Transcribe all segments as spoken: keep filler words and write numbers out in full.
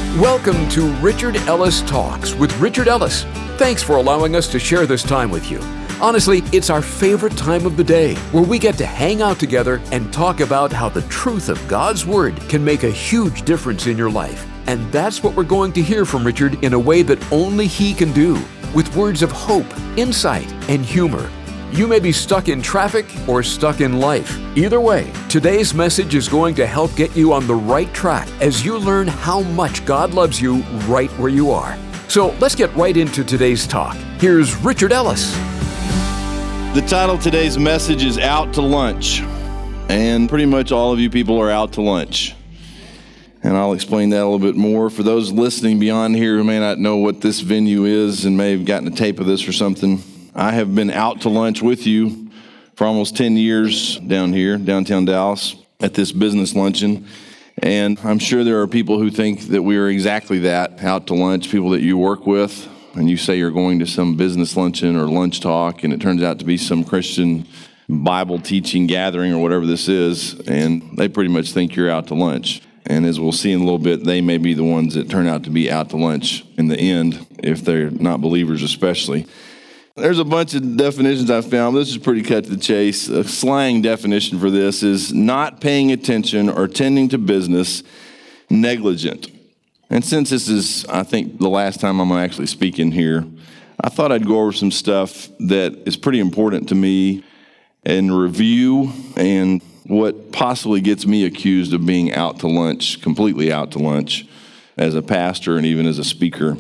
Welcome to Richard Ellis Talks with Richard Ellis. Thanks for allowing us to share this time with you. Honestly, it's our favorite time of the day where we get to hang out together and talk about how the truth of God's Word can make a huge difference in your life. And that's what we're going to hear from Richard in a way that only he can do, with words of hope, insight, and humor. You may be stuck in traffic or stuck in life. Either way, today's message is going to help get you on the right track as you learn how much God loves you right where you are. So let's get right into today's talk. Here's Richard Ellis. The title of today's message is Out to Lunch. And pretty much all of you people are out to lunch. And I'll explain that a little bit more. For those listening beyond here who may not know what this venue is and may have gotten a tape of this or something, I have been out to lunch with you for almost ten years down here, downtown Dallas, at this business luncheon. And I'm sure there are people who think that we are exactly that, out to lunch, people that you work with, and you say you're going to some business luncheon or lunch talk, and it turns out to be some Christian Bible teaching gathering or whatever this is, and they pretty much think you're out to lunch. And as we'll see in a little bit, they may be the ones that turn out to be out to lunch in the end, if they're not believers especially. There's a bunch of definitions I found. This is pretty cut to the chase. A slang definition for this is not paying attention or tending to business, negligent. And since this is, I think, the last time I'm actually speaking here, I thought I'd go over some stuff that is pretty important to me and review and what possibly gets me accused of being out to lunch, completely out to lunch, as a pastor and even as a speaker.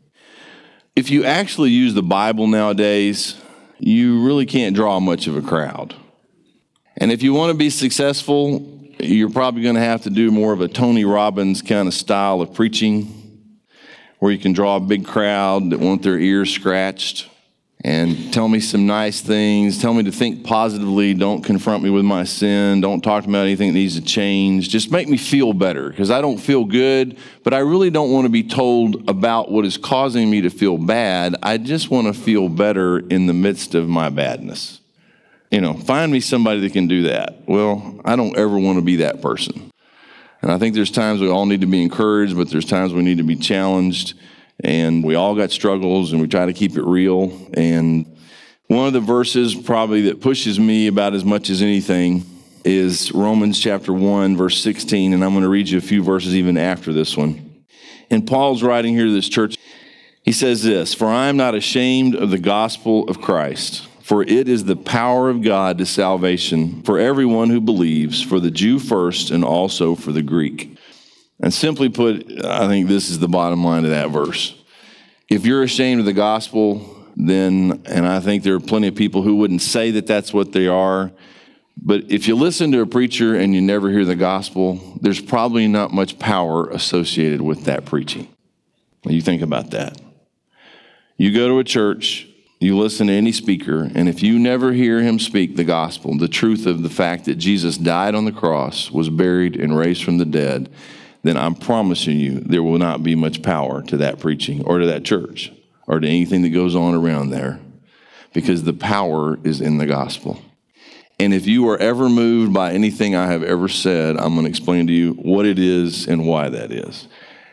If you actually use the Bible nowadays, you really can't draw much of a crowd. And if you want to be successful, you're probably going to have to do more of a Tony Robbins kind of style of preaching, where you can draw a big crowd that want their ears scratched and tell me some nice things, tell me to think positively, don't confront me with my sin, don't talk to me about anything that needs to change, just make me feel better, because I don't feel good, but I really don't want to be told about what is causing me to feel bad. I just want to feel better in the midst of my badness. You know, find me somebody that can do that. Well, I don't ever want to be that person. And I think there's times we all need to be encouraged, but there's times we need to be challenged. And we all got struggles, and we try to keep it real. And one of the verses probably that pushes me about as much as anything is Romans chapter one, verse sixteen. And I'm going to read you a few verses even after this one. And Paul's writing here to this church. He says this, "For I am not ashamed of the gospel of Christ, for it is the power of God to salvation for everyone who believes, for the Jew first and also for the Greek." And simply put, I think this is the bottom line of that verse. If you're ashamed of the gospel, then, and I think there are plenty of people who wouldn't say that that's what they are, but if you listen to a preacher and you never hear the gospel, there's probably not much power associated with that preaching. You think about that. You go to a church, you listen to any speaker, and if you never hear him speak the gospel, the truth of the fact that Jesus died on the cross, was buried, and raised from the dead, then I'm promising you there will not be much power to that preaching or to that church or to anything that goes on around there, because the power is in the gospel. And if you are ever moved by anything I have ever said, I'm going to explain to you what it is and why that is.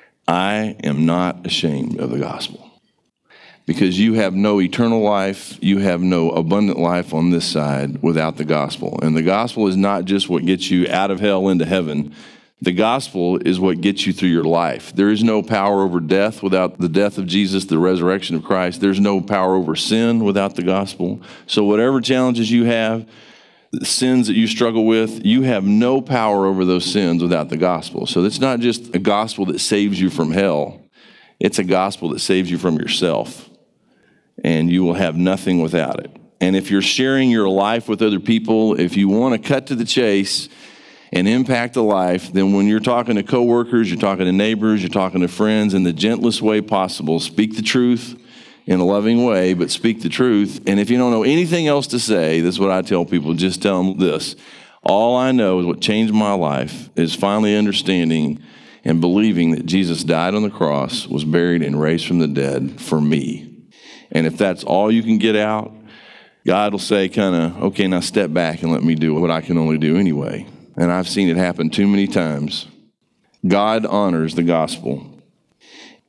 I am not ashamed of the gospel, because you have no eternal life, you have no abundant life on this side without the gospel. And the gospel is not just what gets you out of hell into heaven. The gospel is what gets you through your life. There is no power over death without the death of Jesus, the resurrection of Christ. There's no power over sin without the gospel. So whatever challenges you have, the sins that you struggle with, you have no power over those sins without the gospel. So it's not just a gospel that saves you from hell. It's a gospel that saves you from yourself. And you will have nothing without it. And if you're sharing your life with other people, if you want to cut to the chase and impact a life, then when you're talking to coworkers, you're talking to neighbors, you're talking to friends, in the gentlest way possible, speak the truth in a loving way, but speak the truth. And if you don't know anything else to say, this is what I tell people, just tell them this. All I know is what changed my life is finally understanding and believing that Jesus died on the cross, was buried, and raised from the dead for me. And if that's all you can get out, God will say kind of, okay, now step back and let me do what I can only do anyway. And I've seen it happen too many times. God honors the gospel.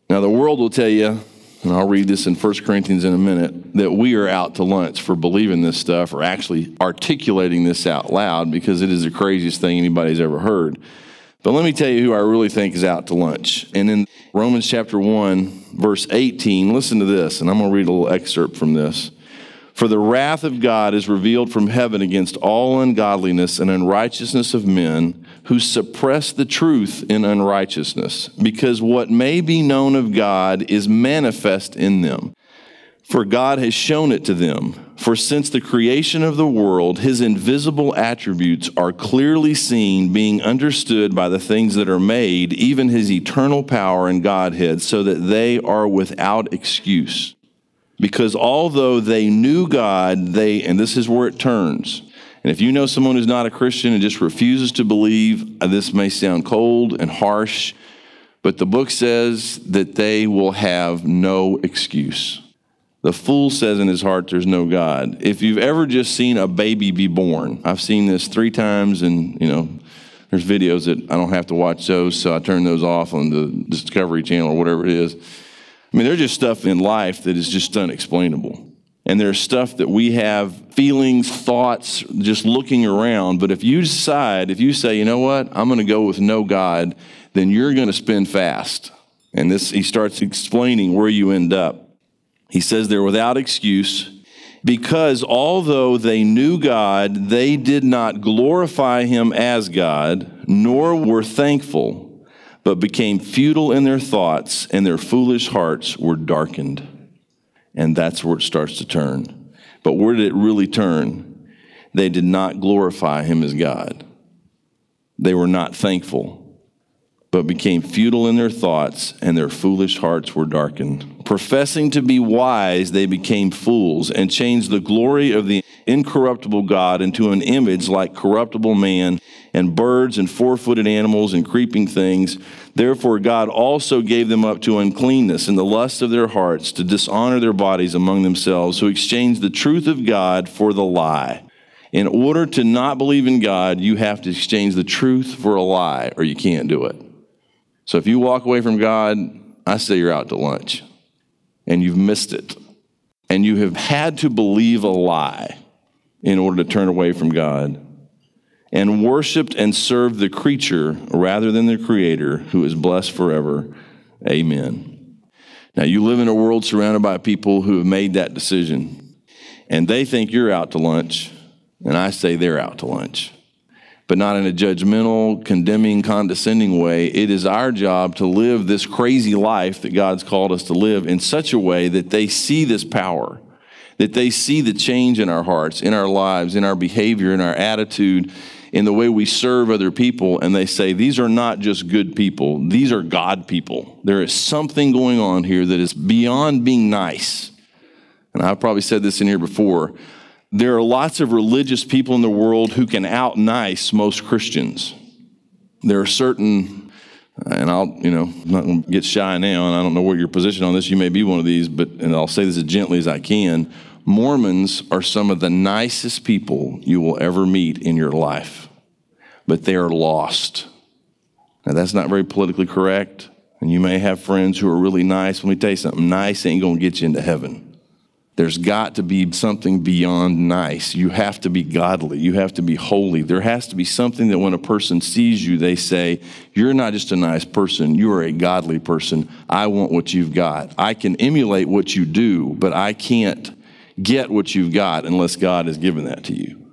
Now, the world will tell you, and I'll read this in First Corinthians in a minute, that we are out to lunch for believing this stuff or actually articulating this out loud because it is the craziest thing anybody's ever heard. But let me tell you who I really think is out to lunch. And in Romans chapter one, verse eighteen, listen to this, and I'm going to read a little excerpt from this. For the wrath of God is revealed from heaven against all ungodliness and unrighteousness of men who suppress the truth in unrighteousness, because what may be known of God is manifest in them. For God has shown it to them. For since the creation of the world, his invisible attributes are clearly seen, being understood by the things that are made, even his eternal power and Godhead, so that they are without excuse. Because although they knew God, they, and this is where it turns. And if you know someone who's not a Christian and just refuses to believe, this may sound cold and harsh, but the book says that they will have no excuse. The fool says in his heart, there's no God. If you've ever just seen a baby be born, I've seen this three times, and, you know, there's videos that I don't have to watch those, so I turn those off on the Discovery Channel or whatever it is. I mean, there's just stuff in life that is just unexplainable. And there's stuff that we have feelings, thoughts, just looking around. But if you decide, if you say, you know what, I'm going to go with no God, then you're going to spin fast. And this, he starts explaining where you end up. He says they're without excuse because although they knew God, they did not glorify him as God, nor were thankful, but became futile in their thoughts, and their foolish hearts were darkened. And that's where it starts to turn. But where did it really turn? They did not glorify him as God. They were not thankful, but became futile in their thoughts, and their foolish hearts were darkened. Professing to be wise, they became fools, and changed the glory of the incorruptible God into an image like corruptible man, and birds, and four-footed animals, and creeping things. Therefore God also gave them up to uncleanness in the lust of their hearts, to dishonor their bodies among themselves, who exchanged the truth of God for the lie. In order to not believe in God, you have to exchange the truth for a lie, or you can't do it. So if you walk away from God, I say you're out to lunch, and you've missed it. And you have had to believe a lie in order to turn away from God, and worshiped and served the creature rather than the Creator, who is blessed forever. Amen. Now, you live in a world surrounded by people who have made that decision, and they think you're out to lunch, and I say they're out to lunch. But not in a judgmental, condemning, condescending way. It is our job to live this crazy life that God's called us to live in such a way that they see this power, that they see the change in our hearts, in our lives, in our behavior, in our attitude, in the way we serve other people, and they say, these are not just good people, these are God people. There is something going on here that is beyond being nice. And I've probably said this in here before. There are lots of religious people in the world who can out-nice most Christians. There are certain, and I'll, you know, I'm not going to get shy now, and I don't know what your position on this. You may be one of these, but, and I'll say this as gently as I can, Mormons are some of the nicest people you will ever meet in your life, but they are lost. Now, that's not very politically correct, and you may have friends who are really nice. Let me tell you something, nice ain't going to get you into heaven. There's got to be something beyond nice. You have to be godly. You have to be holy. There has to be something that when a person sees you, they say, you're not just a nice person, you are a godly person. I want what you've got. I can emulate what you do, but I can't get what you've got unless God has given that to you.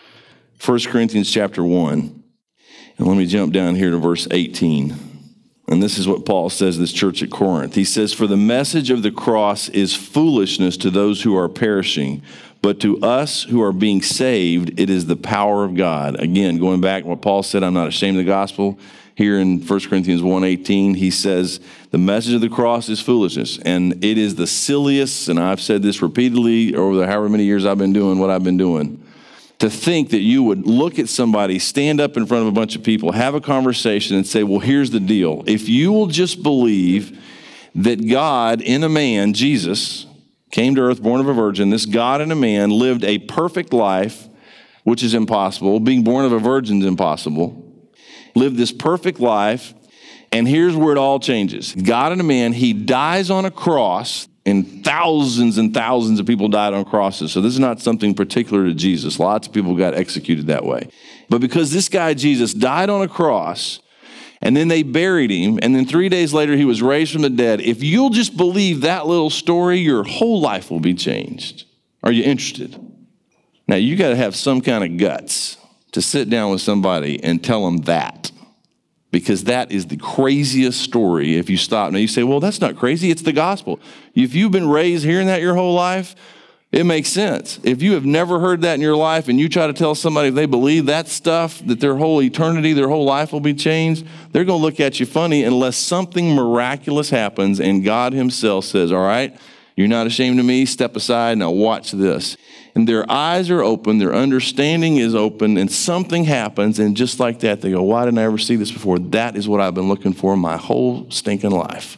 First Corinthians chapter one, and let me jump down here to verse eighteen. And this is what Paul says to this church at Corinth. He says, for the message of the cross is foolishness to those who are perishing, but to us who are being saved, it is the power of God. Again, going back to what Paul said, I'm not ashamed of the gospel. Here in First Corinthians one eighteen, he says, the message of the cross is foolishness. And it is the silliest, and I've said this repeatedly over the however many years I've been doing what I've been doing, to think that you would look at somebody, stand up in front of a bunch of people, have a conversation and say, well, here's the deal. If you will just believe that God in a man, Jesus, came to earth, born of a virgin, this God in a man lived a perfect life, which is impossible. Being born of a virgin is impossible. Lived this perfect life, And here's where it all changes. God and a man, he dies on a cross, and thousands and thousands of people died on crosses. So this is not something particular to Jesus. Lots of people got executed that way. But because this guy, Jesus, died on a cross, and then they buried him, and then three days later he was raised from the dead, if you'll just believe that little story, your whole life will be changed. Are you interested? Now, you got to have some kind of guts to sit down with somebody and tell them that, because that is the craziest story if you stop. Now, you say, well, that's not crazy. It's the gospel. If you've been raised hearing that your whole life, it makes sense. If you have never heard that in your life and you try to tell somebody if they believe that stuff, that their whole eternity, their whole life will be changed, they're going to look at you funny unless something miraculous happens and God himself says, all right, you're not ashamed of me, step aside, now watch this. And their eyes are open, their understanding is open, and something happens, and just like that, they go, why didn't I ever see this before? That is what I've been looking for my whole stinking life.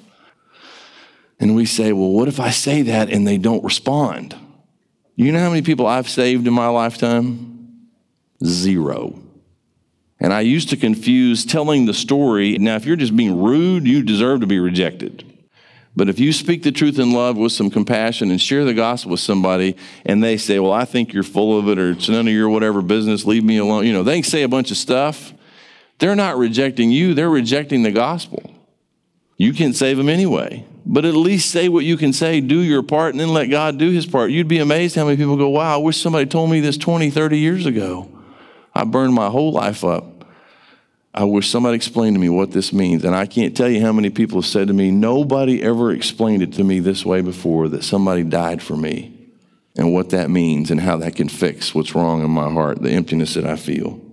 And we say, well, what if I say that and they don't respond? You know how many people I've saved in my lifetime? Zero. And I used to confuse telling the story. Now, if you're just being rude, you deserve to be rejected. But if you speak the truth in love with some compassion and share the gospel with somebody, and they say, well, I think you're full of it, or it's none of your whatever business, leave me alone. You know, they say a bunch of stuff. They're not rejecting you. They're rejecting the gospel. You can't save them anyway. But at least say what you can say, do your part, and then let God do his part. You'd be amazed how many people go, wow, I wish somebody told me this twenty, thirty years ago. I burned my whole life up. I wish somebody explained to me what this means. And I can't tell you how many people have said to me, nobody ever explained it to me this way before, that somebody died for me and what that means and how that can fix what's wrong in my heart, the emptiness that I feel.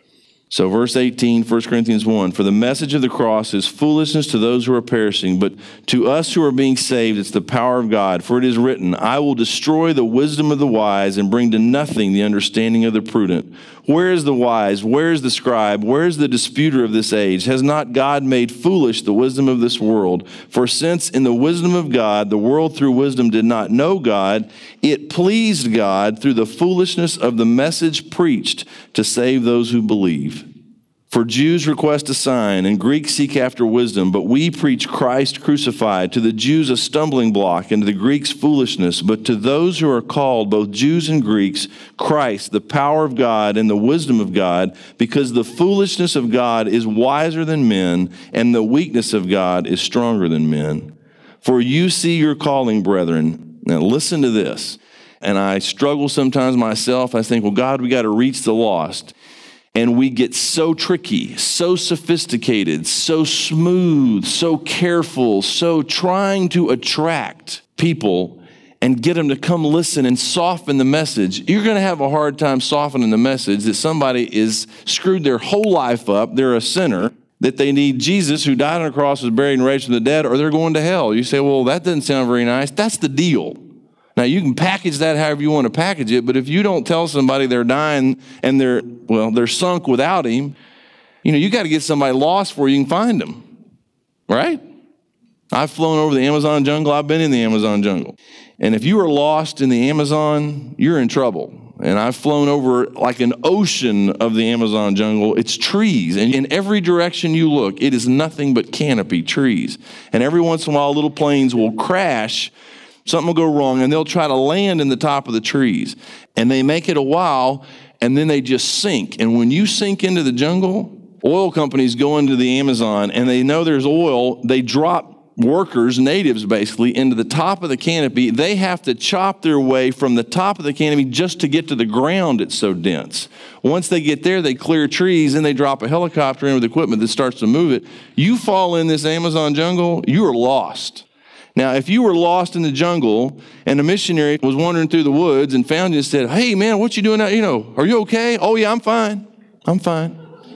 So verse eighteen, First Corinthians one, for the message of the cross is foolishness to those who are perishing, but to us who are being saved, it's the power of God. For it is written, I will destroy the wisdom of the wise and bring to nothing the understanding of the prudent. Where is the wise? Where is the scribe? Where is the disputer of this age? Has not God made foolish the wisdom of this world? For since in the wisdom of God, the world through wisdom did not know God, it pleased God through the foolishness of the message preached to save those who believe. For Jews request a sign, and Greeks seek after wisdom, but we preach Christ crucified, to the Jews a stumbling block, and to the Greeks foolishness, but to those who are called, both Jews and Greeks, Christ, the power of God and the wisdom of God, because the foolishness of God is wiser than men, and the weakness of God is stronger than men. For you see your calling, brethren. Now listen to this. And I struggle sometimes myself. I think, well, God, we got to reach the lost. And we get so tricky, so sophisticated, so smooth, so careful, so trying to attract people and get them to come listen and soften the message. You're going to have a hard time softening the message that somebody is screwed their whole life up. They're a sinner, that they need Jesus who died on a cross, was buried and raised from the dead, or they're going to hell. You say, well, that doesn't sound very nice. That's the deal. Now, you can package that however you want to package it, but if you don't tell somebody they're dying and they're, well, they're sunk without him, you know, you got to get somebody lost before you can find them, right? I've flown over the Amazon jungle. I've been in the Amazon jungle. And if you are lost in the Amazon, you're in trouble. And I've flown over like an ocean of the Amazon jungle. It's trees. And in every direction you look, it is nothing but canopy, trees. And every once in a while, little planes will crash. Something will go wrong, and they'll try to land in the top of the trees. And they make it a while, and then they just sink. And when you sink into the jungle, oil companies go into the Amazon, and they know there's oil. They drop workers, natives basically, into the top of the canopy. They have to chop their way from the top of the canopy just to get to the ground. It's so dense. Once they get there, they clear trees, and they drop a helicopter in with equipment that starts to move it. You fall in this Amazon jungle, you are lost. Now, if you were lost in the jungle and a missionary was wandering through the woods and found you and said, hey, man, what you doing out? You know, are you okay? Oh, yeah, I'm fine. I'm fine.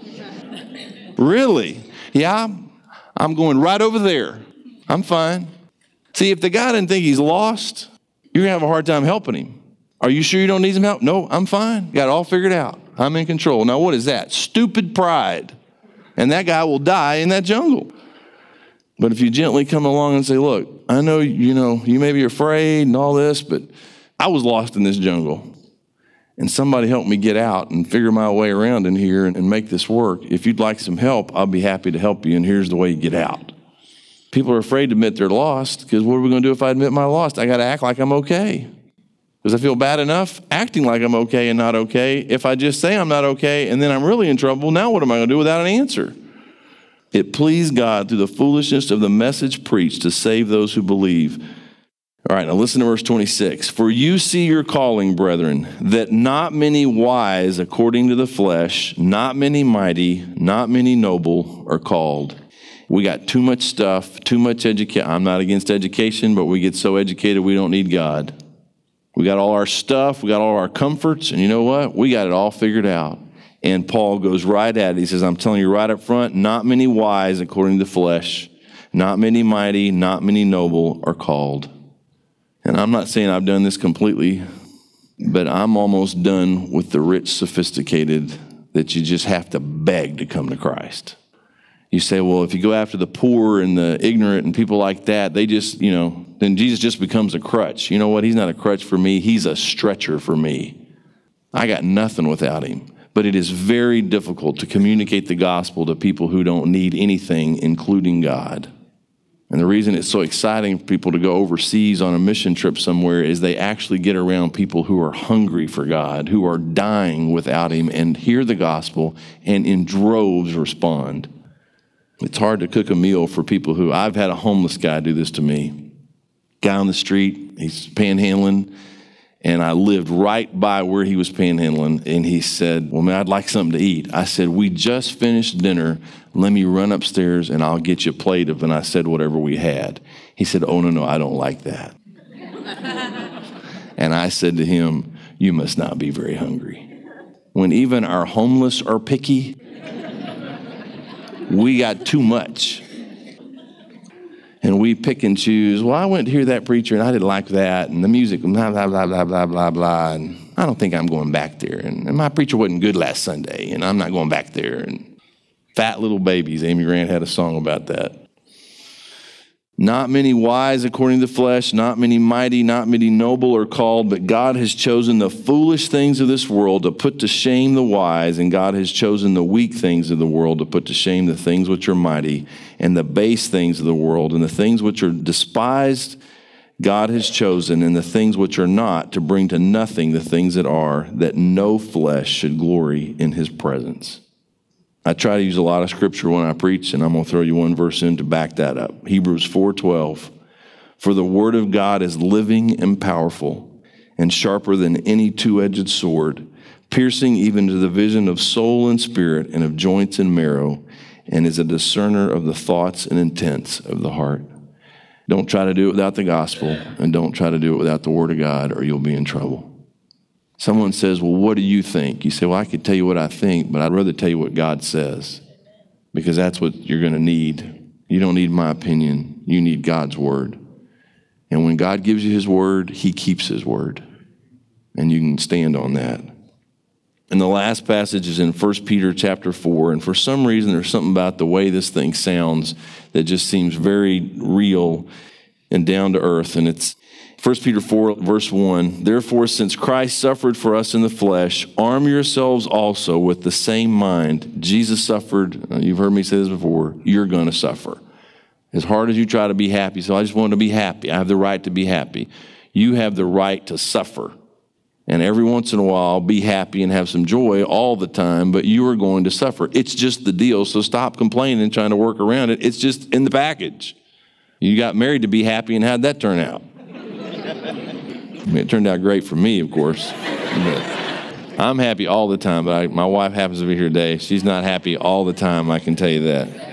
Really? Yeah, I'm going right over there. I'm fine. See, if the guy didn't think he's lost, you're going to have a hard time helping him. Are you sure you don't need some help? No, I'm fine. Got it all figured out. I'm in control. Now, what is that? Stupid pride. And that guy will die in that jungle. But if you gently come along and say, look, I know, you know, you may be afraid and all this, but I was lost in this jungle. and somebody help me get out and figure my way around in here and, and make this work. If you'd like some help, I'll be happy to help you, and here's the way you get out. People are afraid to admit they're lost, because what are we going to do if I admit my lost? I got to act like I'm okay. Does I feel bad enough acting like I'm okay and not okay? If I just say I'm not okay and then I'm really in trouble, now what am I going to do without an answer? It pleased God through the foolishness of the message preached to save those who believe. All right, now listen to verse twenty-six. For you see your calling, brethren, that not many wise according to the flesh, not many mighty, not many noble are called. We got too much stuff, too much education. I'm not against education, but we get so educated we don't need God. We got all our stuff, we got all our comforts, and you know what? We got it all figured out. And Paul goes right at it. He says, I'm telling you right up front, not many wise according to the flesh, not many mighty, not many noble are called. And I'm not saying I've done this completely, but I'm almost done with the rich, sophisticated that you just have to beg to come to Christ. You say, well, if you go after the poor and the ignorant and people like that, they just, you know, then Jesus just becomes a crutch. You know what? He's not a crutch for me. He's a stretcher for me. I got nothing without him. But it is very difficult to communicate the gospel to people who don't need anything, including God. And the reason it's so exciting for people to go overseas on a mission trip somewhere is they actually get around people who are hungry for God, who are dying without him, and hear the gospel and in droves respond. It's hard to cook a meal for people who, I've had a homeless guy do this to me. Guy on the street, he's panhandling, and I lived right by where he was panhandling, and he said, well, man, I'd like something to eat. I said, we just finished dinner. Let me run upstairs, and I'll get you a plate of, and I said whatever we had. He said, oh, no, no, I don't like that. And I said to him, you must not be very hungry. When even our homeless are picky, we got too much. And we pick and choose. Well, I went to hear that preacher, and I didn't like that, and the music, blah, blah, blah, blah, blah, blah, blah, and I don't think I'm going back there. And, and my preacher wasn't good last Sunday, and I'm not going back there. And fat little babies, Amy Grant had a song about that. Not many wise according to the flesh, not many mighty, not many noble are called, but God has chosen the foolish things of this world to put to shame the wise, and God has chosen the weak things of the world to put to shame the things which are mighty, and the base things of the world, and the things which are despised God has chosen, and the things which are not, to bring to nothing the things that are, that no flesh should glory in his presence. I try to use a lot of scripture when I preach, and I'm going to throw you one verse in to back that up. Hebrews four twelve. For the word of God is living and powerful and sharper than any two-edged sword, piercing even to the division of soul and spirit and of joints and marrow, and is a discerner of the thoughts and intents of the heart. Don't try to do it without the gospel, and don't try to do it without the word of God, or you'll be in trouble. Someone says, well, what do you think? You say, well, I could tell you what I think, but I'd rather tell you what God says, because that's what you're going to need. You don't need my opinion. You need God's word. And when God gives you his word, he keeps his word. And you can stand on that. And the last passage is in First Peter chapter four. And for some reason, there's something about the way this thing sounds that just seems very real and down to earth. And it's First Peter four, verse one, therefore, since Christ suffered for us in the flesh, arm yourselves also with the same mind. Jesus suffered. Uh, you've heard me say this before. You're going to suffer. As hard as you try to be happy, so I just want to be happy. I have the right to be happy. You have the right to suffer. And every once in a while, be happy and have some joy all the time, but you are going to suffer. It's just the deal, so stop complaining and trying to work around it. It's just in the package. You got married to be happy, and how'd that turn out? I mean, it turned out great for me, of course. But I'm happy all the time, but I, my wife happens to be here today. She's not happy all the time, I can tell you that.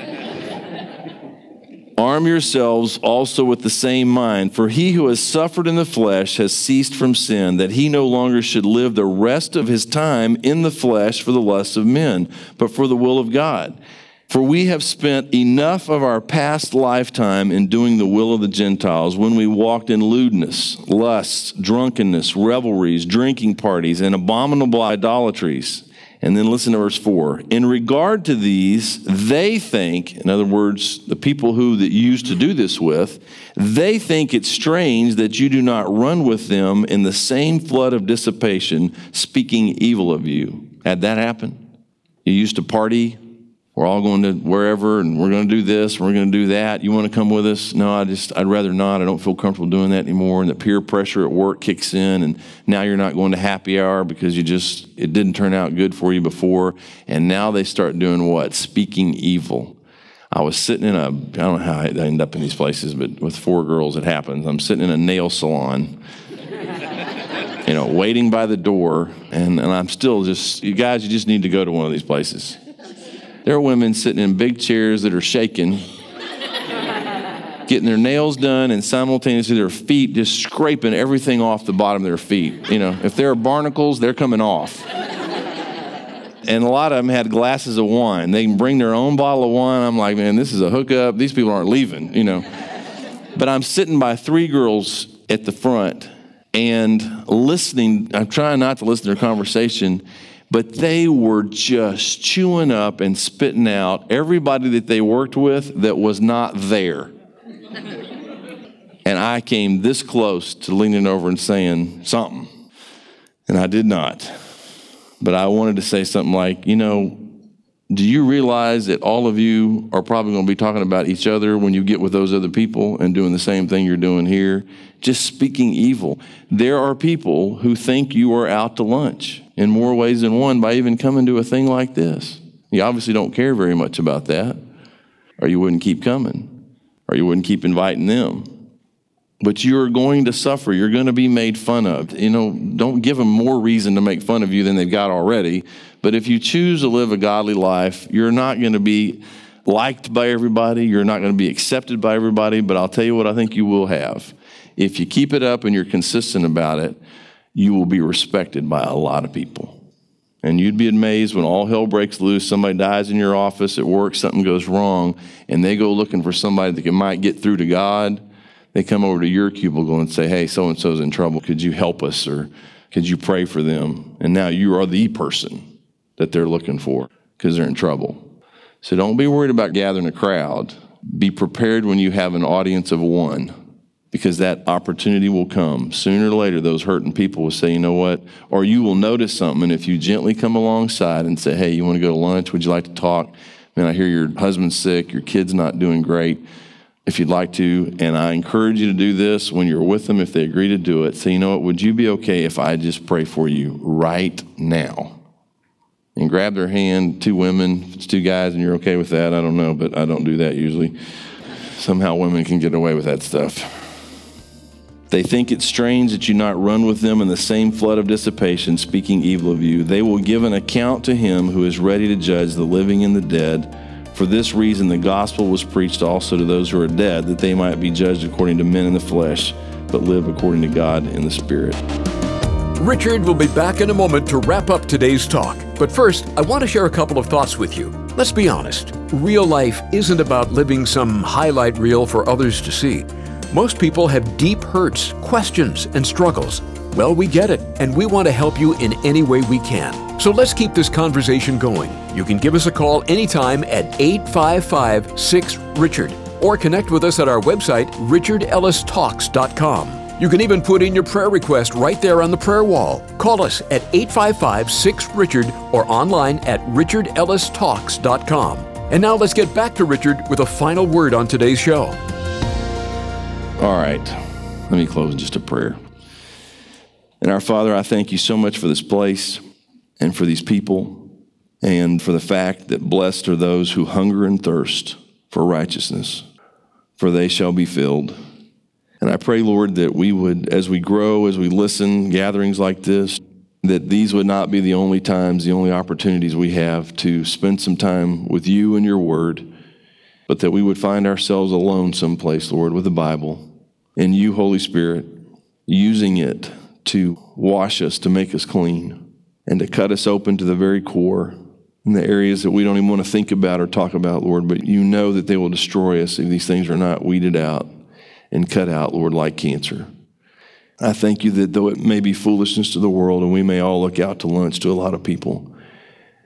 Arm yourselves also with the same mind, for he who has suffered in the flesh has ceased from sin, that he no longer should live the rest of his time in the flesh for the lusts of men, but for the will of God. For we have spent enough of our past lifetime in doing the will of the Gentiles, when we walked in lewdness, lusts, drunkenness, revelries, drinking parties, and abominable idolatries. And then listen to verse four. In regard to these, they think, in other words, the people who that you used to do this with, they think it's strange that you do not run with them in the same flood of dissipation, speaking evil of you. Had that happen? You used to party. We're all going to wherever, and we're going to do this, we're going to do that. You want to come with us? No, I just, I'd rather not. I don't feel comfortable doing that anymore. And the peer pressure at work kicks in, and now you're not going to happy hour because you just, it didn't turn out good for you before. And now they start doing what? Speaking evil. I was sitting in a, I don't know how I end up in these places, but with four girls, it happens. I'm sitting in a nail salon, you know, waiting by the door, and, and I'm still just, you guys, you just need to go to one of these places. There are women sitting in big chairs that are shaking, getting their nails done, and simultaneously their feet just scraping everything off the bottom of their feet. You know, if there are barnacles, they're coming off. And a lot of them had glasses of wine. They can bring their own bottle of wine. I'm like, man, this is a hookup. These people aren't leaving, you know. But I'm sitting by three girls at the front and listening. I'm trying not to listen to their conversation, but they were just chewing up and spitting out everybody that they worked with that was not there. And I came this close to leaning over and saying something, and I did not. But I wanted to say something like, you know, do you realize that all of you are probably going to be talking about each other when you get with those other people and doing the same thing you're doing here? Just speaking evil. There are people who think you are out to lunch in more ways than one by even coming to a thing like this. You obviously don't care very much about that, or you wouldn't keep coming, or you wouldn't keep inviting them. But you're going to suffer. You're going to be made fun of. You know, don't give them more reason to make fun of you than they've got already. But if you choose to live a godly life, you're not going to be liked by everybody. You're not going to be accepted by everybody. But I'll tell you what I think you will have. If you keep it up and you're consistent about it, you will be respected by a lot of people. And you'd be amazed when all hell breaks loose, somebody dies in your office, at work, something goes wrong, and they go looking for somebody that might get through to God. They come over to your cubicle and say, hey, so-and-so's in trouble. Could you help us, or could you pray for them? And now you are the person that they're looking for because they're in trouble. So don't be worried about gathering a crowd. Be prepared when you have an audience of one, because that opportunity will come. Sooner or later, those hurting people will say, you know what? Or you will notice something, and if you gently come alongside and say, hey, you want to go to lunch? Would you like to talk? Man, I hear your husband's sick, your kid's not doing great. If you'd like to, and I encourage you to do this when you're with them, if they agree to do it, say, you know what, would you be okay if I just pray for you right now? And grab their hand, two women, if it's two guys and you're okay with that, I don't know, but I don't do that usually. Somehow women can get away with that stuff. They think it's strange that you not run with them in the same flood of dissipation, speaking evil of you. They will give an account to him who is ready to judge the living and the dead. For this reason, the gospel was preached also to those who are dead, that they might be judged according to men in the flesh, but live according to God in the Spirit. Richard will be back in a moment to wrap up today's talk. But first, I want to share a couple of thoughts with you. Let's be honest. Real life isn't about living some highlight reel for others to see. Most people have deep hurts, questions, and struggles. Well, we get it, and we want to help you in any way we can. So let's keep this conversation going. You can give us a call anytime at eight five five, six, Richard, or connect with us at our website, richard ellis talks dot com. You can even put in your prayer request right there on the prayer wall. Call us at eight five five, six, Richard or online at richard ellis talks dot com. And now let's get back to Richard with a final word on today's show. All right, let me close in just a prayer. And our Father, I thank you so much for this place and for these people and for the fact that blessed are those who hunger and thirst for righteousness, for they shall be filled. And I pray, Lord, that we would, as we grow, as we listen, gatherings like this, that these would not be the only times, the only opportunities we have to spend some time with you and your word, but that we would find ourselves alone someplace, Lord, with the Bible, and you, Holy Spirit, using it to wash us, to make us clean, and to cut us open to the very core in the areas that we don't even want to think about or talk about, Lord, but you know that they will destroy us if these things are not weeded out and cut out, Lord, like cancer. I thank you that though it may be foolishness to the world and we may all look out to lunch to a lot of people,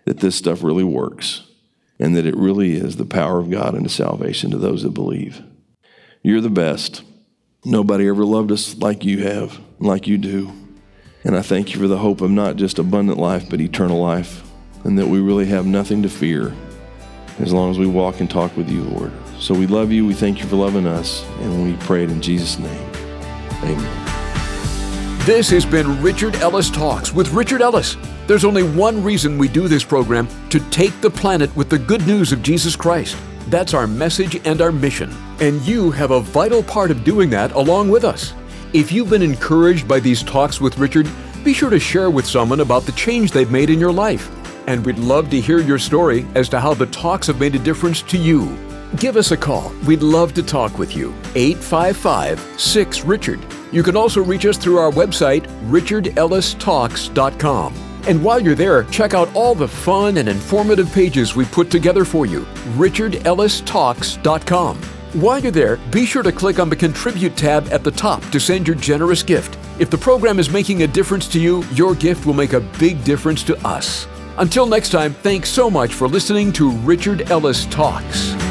that this stuff really works and that it really is the power of God unto salvation to those that believe. You're the best. Nobody ever loved us like you have, like you do. And I thank you for the hope of not just abundant life, but eternal life, and that we really have nothing to fear as long as we walk and talk with you, Lord. So we love you. We thank you for loving us, and we pray it in Jesus' name. Amen. This has been Richard Ellis Talks with Richard Ellis. There's only one reason we do this program: to take the planet with the good news of Jesus Christ. That's our message and our mission. And you have a vital part of doing that along with us. If you've been encouraged by these talks with Richard, be sure to share with someone about the change they've made in your life. And we'd love to hear your story as to how the talks have made a difference to you. Give us a call. We'd love to talk with you. eight five five, six, Richard. You can also reach us through our website, richard ellis talks dot com. And while you're there, check out all the fun and informative pages we put together for you, richard ellis talks dot com. While you're there, be sure to click on the Contribute tab at the top to send your generous gift. If the program is making a difference to you, your gift will make a big difference to us. Until next time, thanks so much for listening to Richard Ellis Talks.